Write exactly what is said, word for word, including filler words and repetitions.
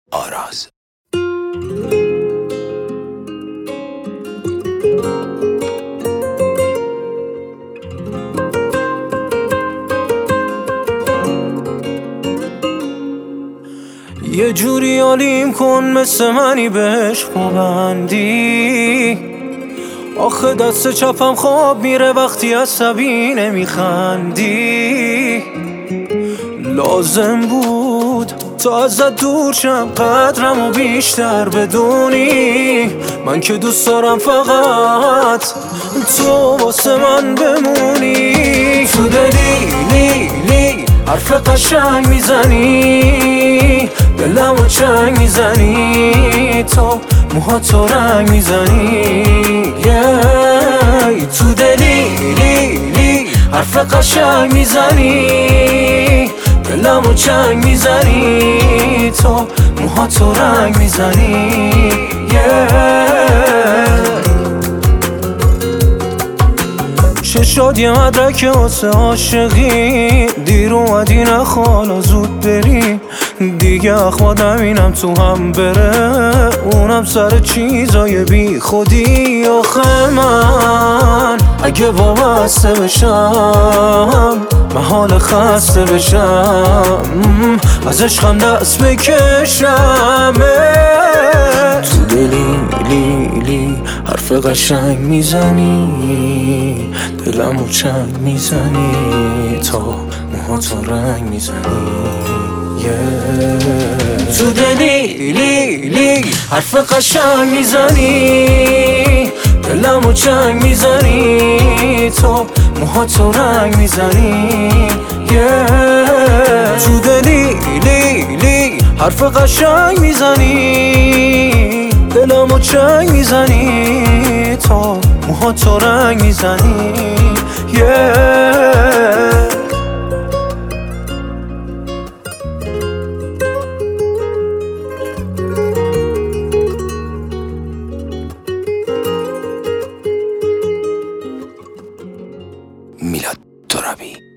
آراز. یه جوری عالیم کن مثل منی بهش پابندی. آخه دست چپم خواب میره وقتی عصبی نمیخندی. لازم بود تا ازت دور شم قدرمو بیشتر بدونی. من که دوست دارم فقط تو واسه من بمونی. تو دلی لی لی حرف قشنگ میزنی، دلمو چنگ میزنی، تو موهاتو رنگ میزنی. yeah. تو دلی لی لی حرف قشنگ میزنی، دلمو چنگ میزنی، تو موهاتو رنگ میزنی. yeah. چه شد یه مدرک واسه عاشقی، دیر اومدی نخوالا زود بری. دیگه اخواد نبینم تو هم بره، اونم سر چیزای بی خودی. آخه من اگه وابسته بشم محال خسته بشم، از عشقم دست بکشم. تو دلی لی لی حرف قشنگ میزنی، دلمو چنگ میزنی، تا موهاتو رنگ میزنی. yeah. تو دلی لی لی حرف قشنگ میزنی، دلمو چنگ میزنی، تو موهاتو رنگ میزنی. yeah. تو دلی لی لی حرف قشنگ میزنی، دلمو چنگ میزنی، تا موهاتو رنگ میزنی. yeah. میلاد ترابی.